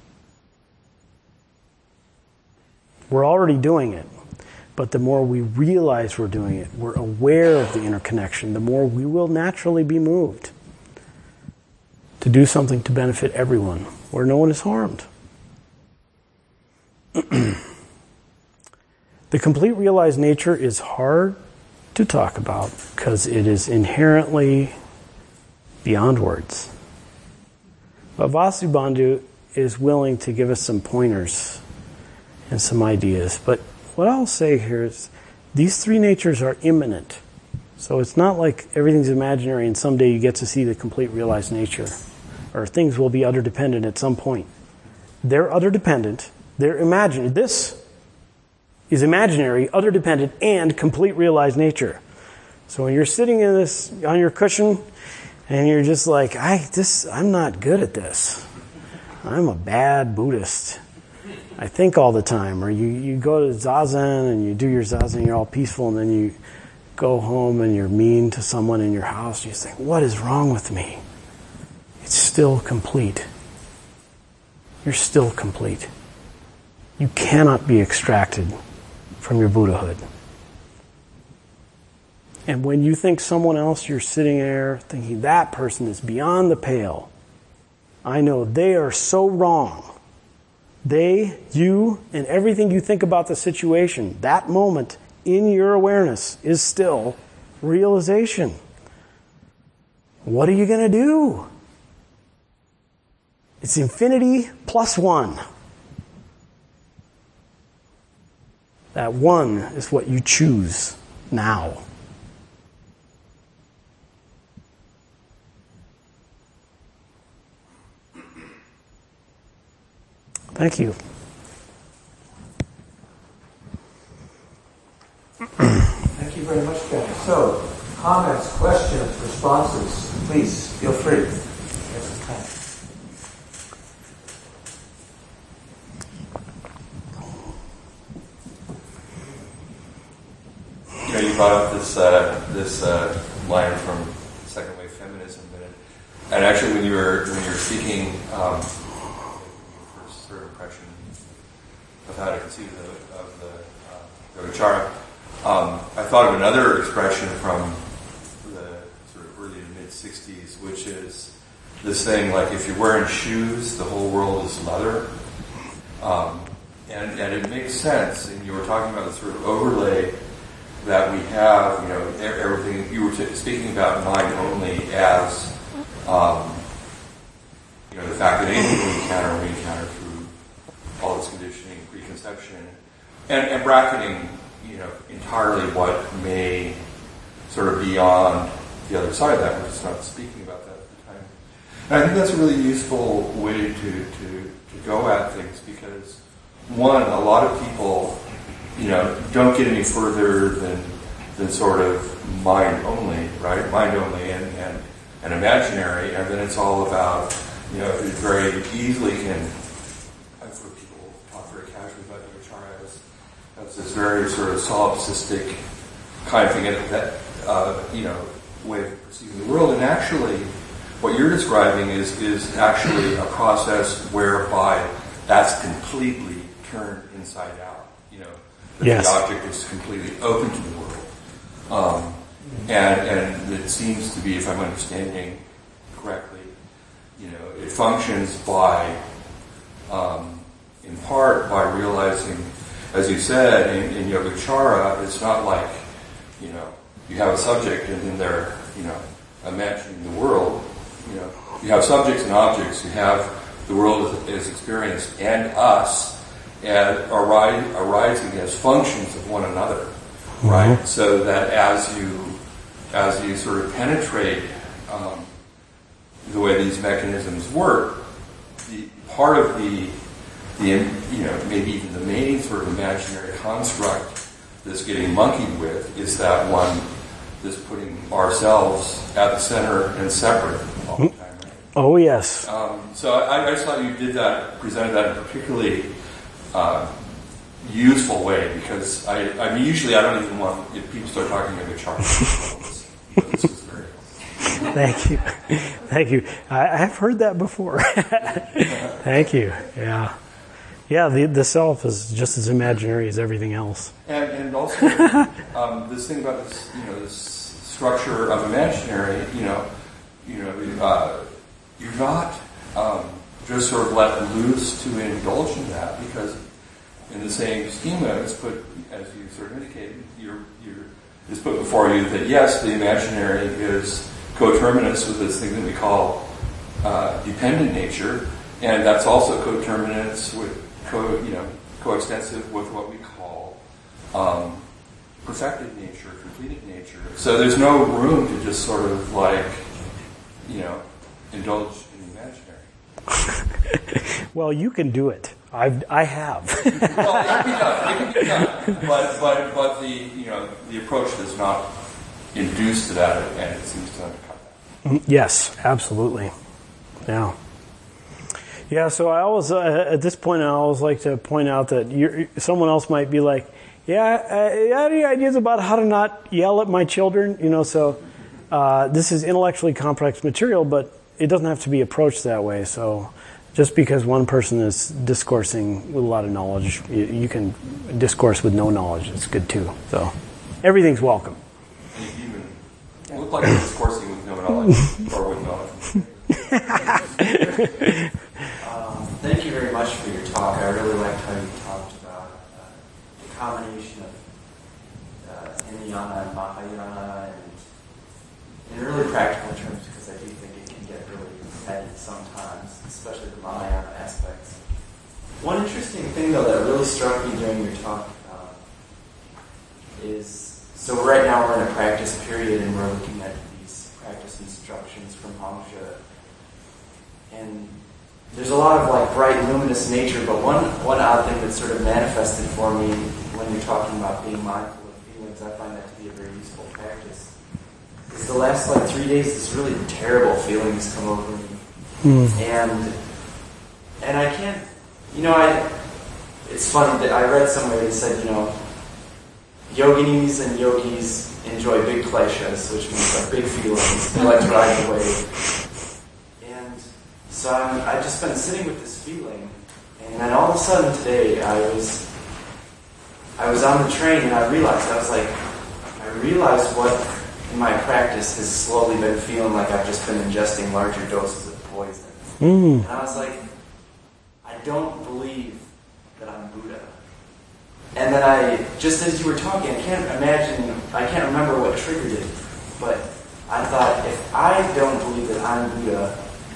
We're already doing it, but the more we realize we're doing it, we're aware of the interconnection, the more we will naturally be moved to do something to benefit everyone, where no one is harmed. The complete realized nature is hard to talk about because it is inherently beyond words. But Vasubandhu is willing to give us some pointers and some ideas. But what I'll say here is these three natures are immanent. So it's not like everything's imaginary and someday you get to see the complete realized nature. Or things will be other dependent at some point. They're other dependent. They're imaginary. This is imaginary, other dependent, and complete realized nature. So when you're sitting in this on your cushion and you're just like, I'm not good at this. I'm a bad Buddhist. I think all the time. Or you go to Zazen and you do your Zazen, you're all peaceful, and then you go home and you're mean to someone in your house, you think, what is wrong with me? It's still complete. You're still complete. You cannot be extracted from your Buddhahood. And when you think someone else, you're sitting there thinking that person is beyond the pale. I know they are so wrong. They, you, and everything you think about the situation, that moment in your awareness is still realization. What are you going to do? It's infinity plus one. That one is what you choose now. Thank you. Thank you very much, Ken. So, comments, questions, responses, please feel free. You brought up this line from second wave feminism, and actually when you were speaking, your first sort of impression of how to conceive of the Yogacara, I thought of another expression from the sort of early to mid '60s, which is this thing like if you're wearing shoes, the whole world is leather, and it makes sense. And you were talking about the sort of overlay that we have, everything you were speaking about mind only as, the fact that anything we encounter through all this conditioning, preconception, and bracketing, entirely what may sort of be on the other side of that. We're just not speaking about that at the time. And I think that's a really useful way to go at things because, one, a lot of people don't get any further than sort of mind only, right? Mind only and imaginary, and then it's all about, it very easily can, I've heard people talk very casually about Yogacara as this very sort of solipsistic kind of thing, way of perceiving the world. And actually, what you're describing is actually a process whereby that's completely turned inside out. That yes. The object is completely open to the world. And it seems to be, if I'm understanding correctly, it functions by, in part, by realizing, as you said, in Yogacara, it's not like, you have a subject and then they're, imagining the world. You have subjects and objects. You have the world as experienced and us arising as functions of one another, right? Mm-hmm. So that as you sort of penetrate the way these mechanisms work, the part of the maybe even the main sort of imaginary construct that's getting monkeyed with is that one that's putting ourselves at the center and separate all the time, right? Oh yes. So I just thought you presented that in a particularly useful way because I mean usually I don't even want if people start talking about Yogacara. This is very helpful. Thank you. I have heard that before. Thank you. Yeah. The self is just as imaginary as everything else. And also this thing about this this structure of imaginary you're not just sort of let loose to indulge in that because in the same schema it's put, as you sort of indicated, it's put before you that yes, the imaginary is coterminous with this thing that we call dependent nature, and that's also coterminous with coextensive with what we call perfected nature, completed nature. So there's no room to just sort of like indulge in the imaginary. Well, you can do it. I have. Well, it can be done. But the approach does not induce to that, and it seems to undercut that. Yes, absolutely. Yeah. Yeah. So I always, at this point, I always like to point out that someone else might be like, Yeah, I had any ideas about how to not yell at my children, so this is intellectually complex material, but it doesn't have to be approached that way. So just because one person is discoursing with a lot of knowledge, you can discourse with no knowledge. It's good too. So everything's welcome. And you even look like you're discoursing with no knowledge, or with knowledge. Thank you very much for your talk. I really liked how you talked about the combination of Hinayana and Mahayana, and in really practical terms, because I do think it can get really heady sometimes, especially the Mahayana aspects. One interesting thing, though, that really struck me during your talk is, so right now we're in a practice period, and we're looking at these practice instructions from Hongzhi, and there's a lot of like bright, luminous nature, but one odd thing that sort of manifested for me when you're talking about being mindful of feelings, I find that to be a very useful practice. Is the last 3 days, this really terrible feelings come over me, and I can't, it's funny that I read somewhere that said, yoginis and yogis enjoy big kleshas, which means like big feelings. They like to ride the wave. So I've just been sitting with this feeling, and then all of a sudden today I was on the train, and I realized what in my practice has slowly been feeling like I've just been ingesting larger doses of poison. And I was like, I don't believe that I'm Buddha. And then just as you were talking, I can't remember what triggered it, but I thought, if I don't believe that I'm Buddha,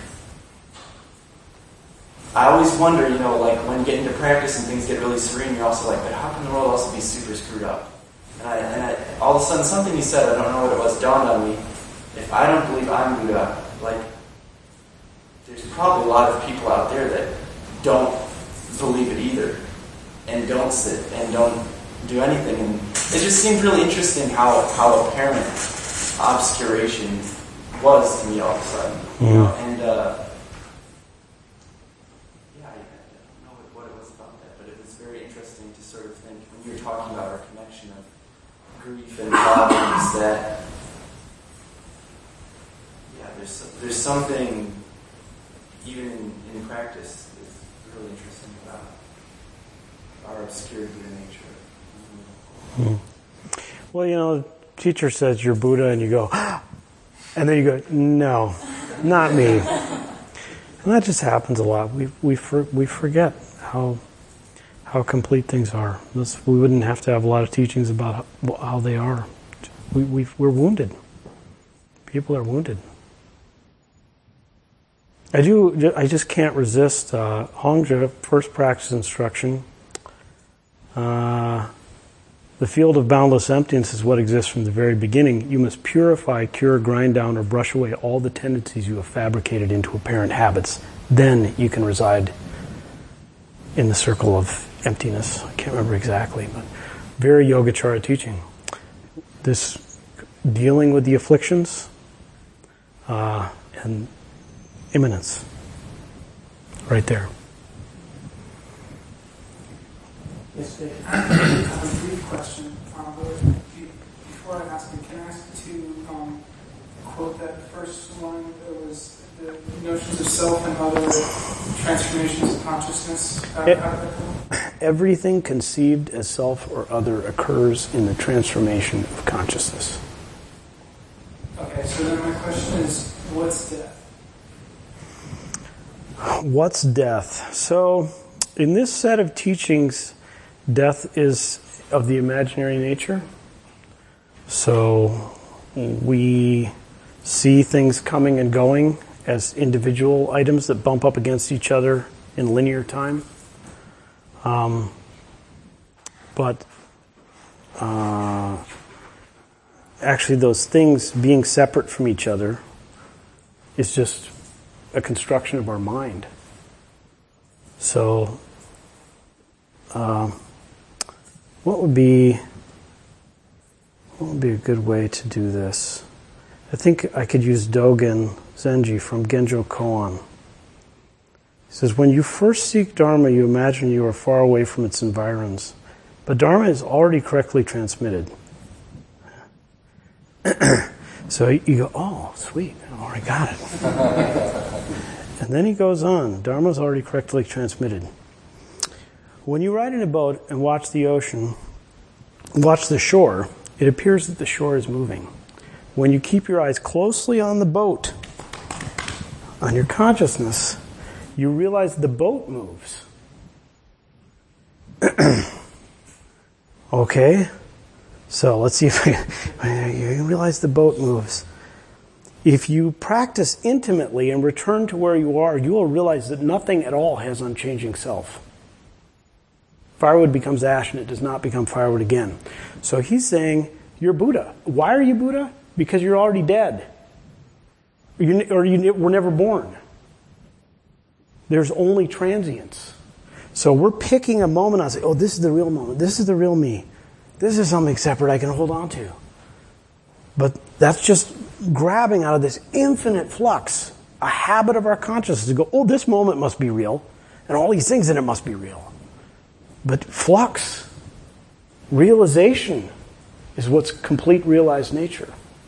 I always wonder, when you get into practice and things get really serene, you're also like, but how can the world also be super screwed up? And I all of a sudden, something you said, I don't know what it was, dawned on me. If I don't believe I'm Buddha, there's probably a lot of people out there that don't believe it either, and don't sit, and don't do anything. And it just seemed really interesting how apparent obscuration was to me all of a sudden. And talking about our connection of grief and problems, that there's something even in practice that's really interesting about our obscure Buddha nature. Well, the teacher says you're Buddha, and you go, and then you go, no, not me. And that just happens a lot. We forget how complete things are. We wouldn't have to have a lot of teachings about how they are. We're wounded. People are wounded. I just can't resist Hongzhi, first practice instruction. The field of boundless emptiness is what exists from the very beginning. You must purify, cure, grind down, or brush away all the tendencies you have fabricated into apparent habits. Then you can reside in the circle of emptiness. I can't remember exactly, but very Yogacara teaching. This dealing with the afflictions and immanence. Right there. Yes, Dave. I have a brief question. Before I ask it, can I ask to quote that first line? That was the notions of self and other transformations of consciousness. Everything conceived as self or other occurs in the transformation of consciousness. Okay, so then my question is, what's death? What's death? So, in this set of teachings, death is of the imaginary nature. So, we see things coming and going as individual items that bump up against each other in linear time. But actually those things being separate from each other is just a construction of our mind. So what would be a good way to do this? I think I could use Dogen Zenji from Genjo Koan. He says, when you first seek Dharma, you imagine you are far away from its environs. But Dharma is already correctly transmitted. So you go, oh, sweet, I already got it. And then he goes on, Dharma is already correctly transmitted. When you ride in a boat and watch the ocean, watch the shore, it appears that the shore is moving. When you keep your eyes closely on the boat, on your consciousness, you realize the boat moves. Okay, so let's see if you realize the boat moves. If you practice intimately and return to where you are, you will realize that nothing at all has unchanging self. Firewood becomes ash and it does not become firewood again. So he's saying, you're Buddha. Why are you Buddha? Because you're already dead. Or you were never born. There's only transience. So we're picking a moment and say, oh, this is the real moment. This is the real me. This is something separate I can hold on to. But that's just grabbing out of this infinite flux, a habit of our consciousness to go, oh, this moment must be real, and all these things in it must be real. But flux, realization, is what's complete realized nature.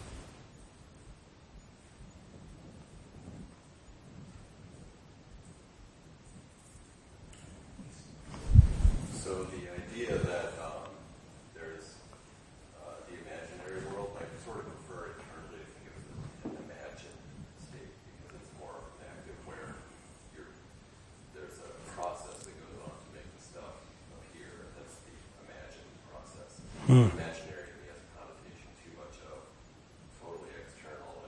Imaginary to me has a connotation too much of totally external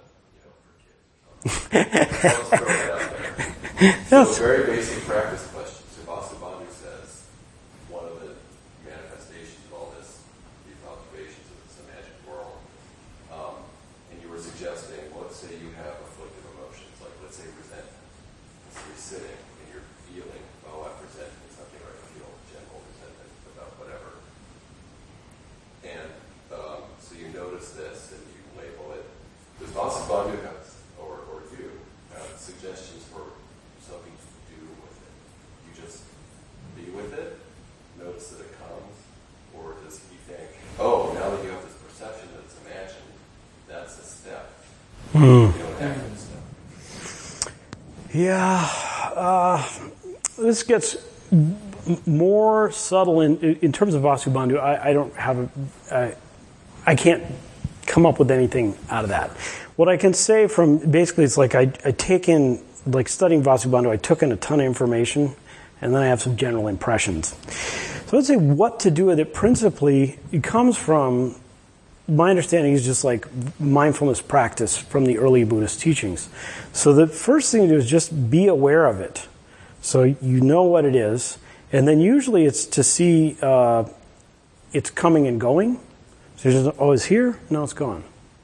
and, for kids or something. Let's throw that out there. So very basic practice question. So Vasubandhu says one of the manifestations of all this, these observations of this imagined world, and you were suggesting, let's say you have afflictive emotions, like let's say resentment. So you're sitting and you're feeling, oh, I've resented something, or I feel general resentment about whatever. And so you notice this and you label it. Does Vasubandhu have, or you, have suggestions for something to do with it? You just be with it, notice that it comes, or does he think, oh, now that you have this perception that it's imagined, that's a step. You don't have to step. Yeah, this gets more subtle in terms of Vasubandhu. I don't have I can't come up with anything out of that. What I can say from basically, it's like I take in, like studying Vasubandhu, I took in a ton of information and then I have some general impressions. So let's say what to do with it. Principally, it comes from, my understanding is just like mindfulness practice from the early Buddhist teachings. So the first thing to do is just be aware of it. So you know what it is. And then usually it's to see it's coming and going. So you're just, oh, it's here? No, it's gone.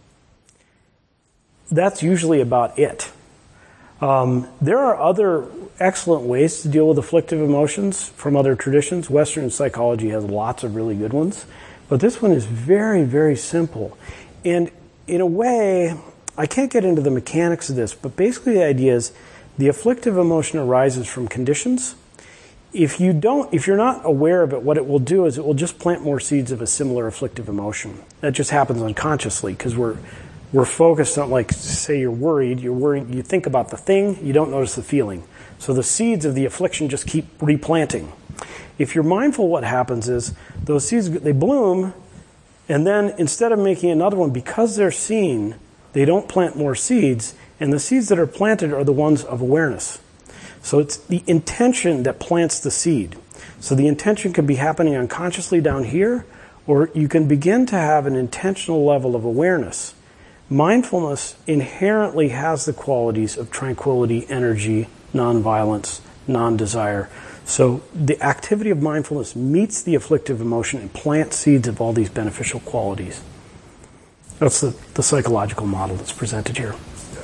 That's usually about it. There are other excellent ways to deal with afflictive emotions from other traditions. Western psychology has lots of really good ones. But this one is very, very simple. And in a way, I can't get into the mechanics of this, but basically the idea is the afflictive emotion arises from conditions. If you're not aware of it, what it will do is it will just plant more seeds of a similar afflictive emotion. That just happens unconsciously because we're focused on, like, say you're worried, you think about the thing, you don't notice the feeling. So the seeds of the affliction just keep replanting. If you're mindful, what happens is those seeds, they bloom, and then instead of making another one, because they're seen, they don't plant more seeds, and the seeds that are planted are the ones of awareness. So it's the intention that plants the seed. So the intention can be happening unconsciously down here, or you can begin to have an intentional level of awareness. Mindfulness inherently has the qualities of tranquility, energy, nonviolence, non-desire. So the activity of mindfulness meets the afflictive emotion and plants seeds of all these beneficial qualities. That's the psychological model that's presented here.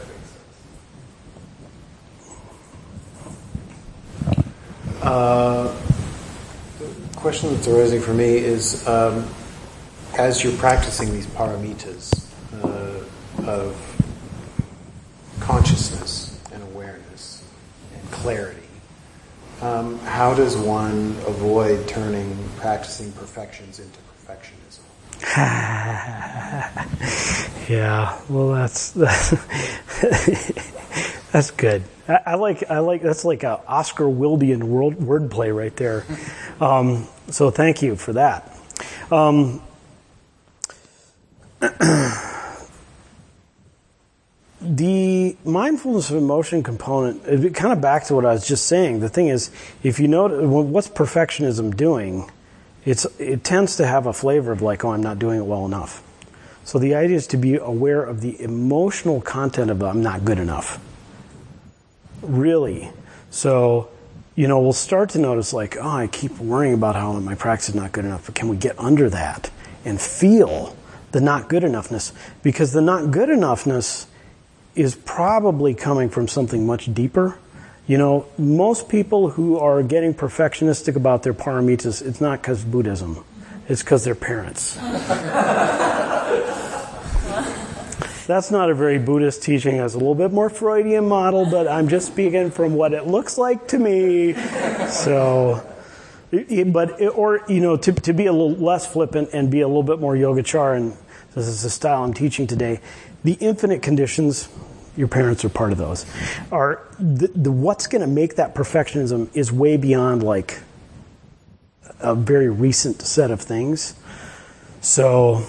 The question that's arising for me is, as you're practicing these paramitas of consciousness and awareness and clarity, how does one avoid turning practicing perfections into perfectionism? Yeah, well, that's that's good. I like that's like a Oscar Wildean wordplay right there. So thank you for that. The mindfulness of emotion component, kind of back to what I was just saying. The thing is, if you know what's perfectionism doing, it tends to have a flavor of like, oh, I'm not doing it well enough. So the idea is to be aware of the emotional content of I'm not good enough. Really. So, we'll start to notice like, oh, I keep worrying about how my practice is not good enough, but can we get under that and feel the not good enoughness? Because the not good enoughness is probably coming from something much deeper. Most people who are getting perfectionistic about their paramitas, it's not because of Buddhism. It's because they're parents. That's not a very Buddhist teaching. It's a little bit more Freudian model, but I'm just speaking from what it looks like to me. So, to be a little less flippant and be a little bit more Yogacara, and this is the style I'm teaching today, the infinite conditions, your parents are part of those, are the what's going to make that perfectionism is way beyond like a very recent set of things. So,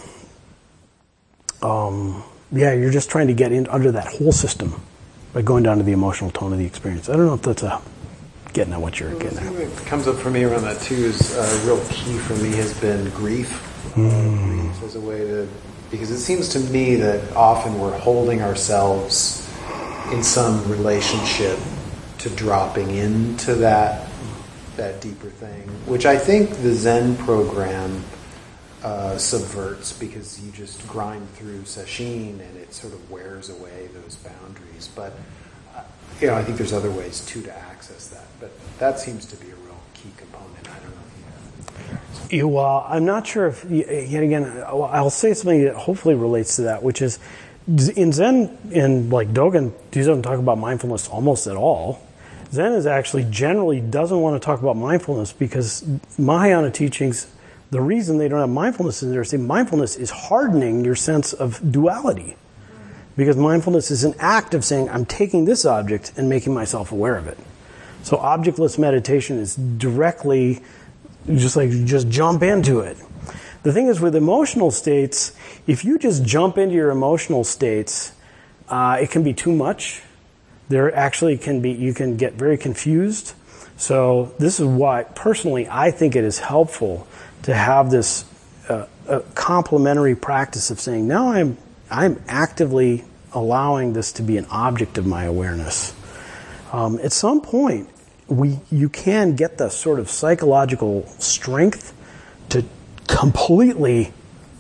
you're just trying to get in under that whole system by going down to the emotional tone of the experience. I don't know if that's getting at what you're getting at. What comes up for me around that too is real key for me has been grief. Grief as a way to, because it seems to me that often we're holding ourselves in some relationship to dropping into that deeper thing, which I think the Zen program subverts, because you just grind through sesshin and it sort of wears away those boundaries. But I think there's other ways too to access that. But that seems to be a real key component. I don't know. Well, I'm not sure if, yet again, I'll say something that hopefully relates to that, which is in Zen, in like Dogen, he doesn't talk about mindfulness almost at all. Zen is actually generally doesn't want to talk about mindfulness because Mahayana teachings, the reason they don't have mindfulness is they're saying mindfulness is hardening your sense of duality. Because mindfulness is an act of saying, I'm taking this object and making myself aware of it. So objectless meditation is directly just jump into it. The thing is with emotional states, if you just jump into your emotional states, it can be too much. There actually can be, you can get very confused. So this is why, personally, I think it is helpful to have this complementary practice of saying, now I'm actively allowing this to be an object of my awareness. At some point, you can get the sort of psychological strength to completely,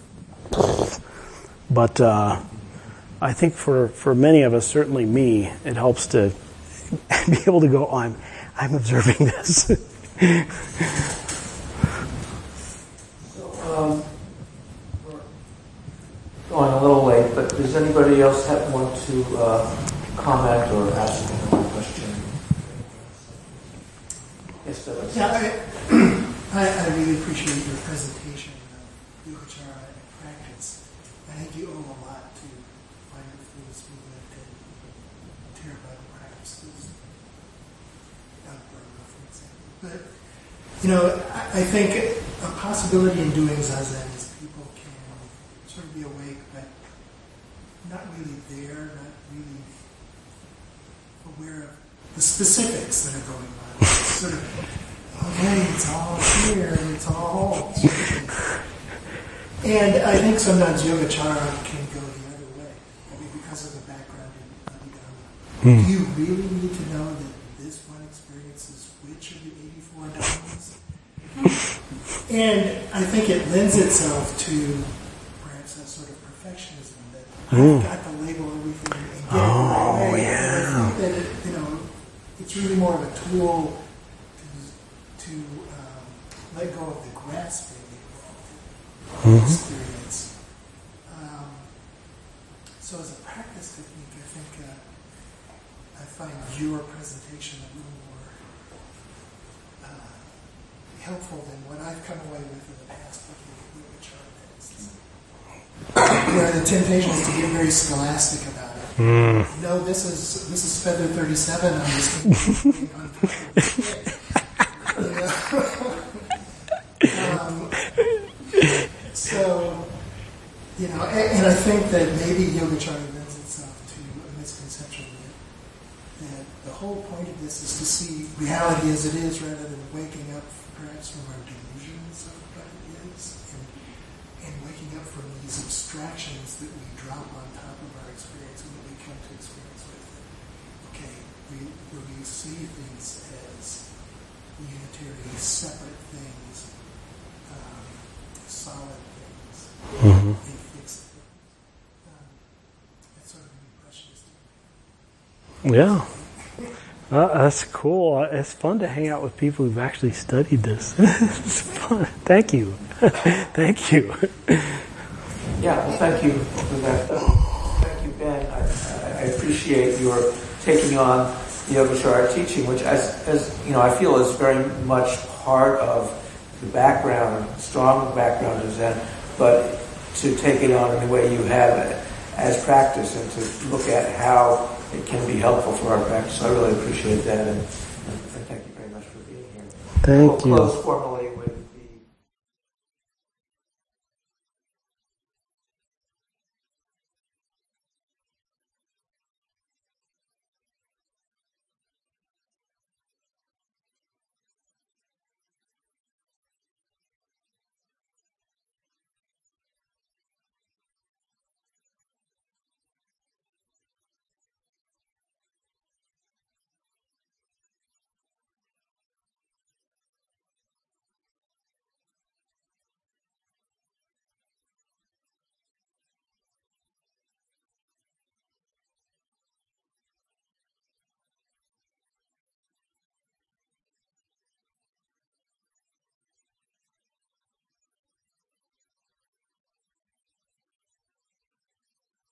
but I think for many of us, certainly me, it helps to be able to go, I'm observing this. We're going a little late, but does anybody else want to comment or ask a question? Yes, Bill. Yeah, I really appreciate your presentation of Yogacara and practice. I think you owe a lot to mindfulness movement and Theravada practices. For example. But, I think a possibility in doing Zazen is people can sort of be awake, but not really there, not really aware of the specifics that are going on. It's sort of, okay, it's all here, it's all sort of thing. And I think sometimes Yogacara can go the other way. I mean, because of the background in Abhidharma. Do you really need to know that this one experiences which of the 84 dharmas? And I think it lends itself to perhaps that sort of perfectionism that I've got to label everything and get it right away. Yeah. And I think that it's really more of a tool to let go of the grasping of experience. So as a practice technique, I think I find your presentation a little more helpful than what I've come away with in the past looking at yoga chart texts. Where the temptation is to get very scholastic about it. No, this is feather 37 on this thing. On top of it. So, and I think that maybe yoga chart lends itself to a misconception that the whole point of this is to see reality as it is rather than waking up perhaps from our delusions of what it is and waking up from these abstractions that we drop on top of our experience and that we come to experience with. Okay, where we see things as unitary, separate things, solid things, and fixed things. That's sort of an impressionist. Yeah. That's cool. It's fun to hang out with people who've actually studied this. It's fun. Thank you. Thank you. Yeah, well, thank you for that. Thank you, Ben. I appreciate your taking on the Yogacara teaching, which, as I feel is very much part of the background, strong background of Zen, but to take it on in the way you have it as practice and to look at how it can be helpful for our practice. So I really appreciate that, and thank you very much for being here. Thank you. We'll close